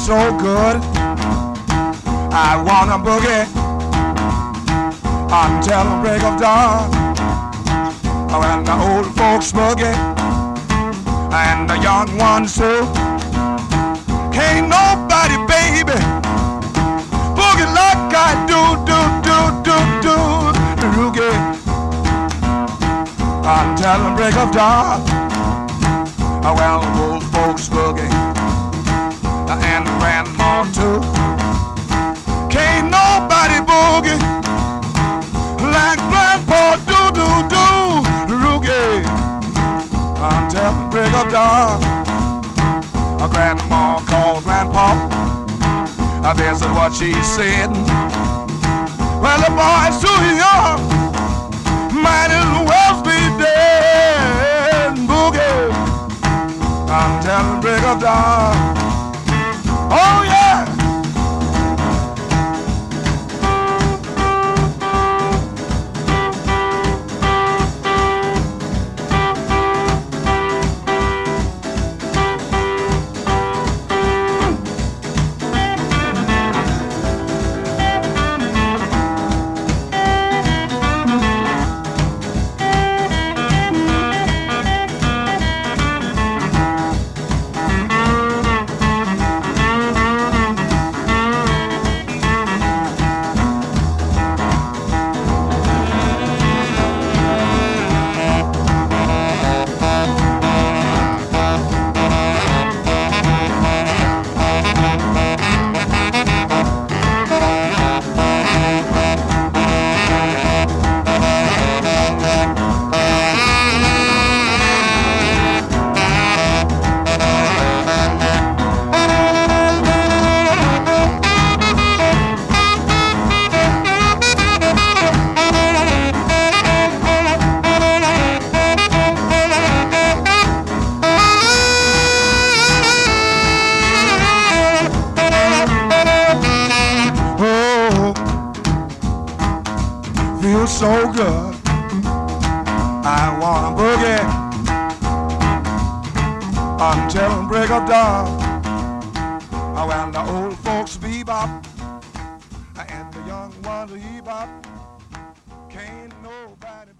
so good. I wanna boogie until the break of dawn. When the old folks boogie and the young ones too. Can't nobody, baby, boogie like I do, boogie until the break of dawn. Well, the old folks boogie and grandma too. Can't nobody boogie like Grandpa boogie until the break of dawn. Grandma called Grandpa. This is what she said. Well, the boy's too young, might as well be dead. Boogie until the break of dawn. Oh yeah. Feels so good. I wanna boogie until the break of dawn. When the old folks bebop and the young ones bebop, can't nobody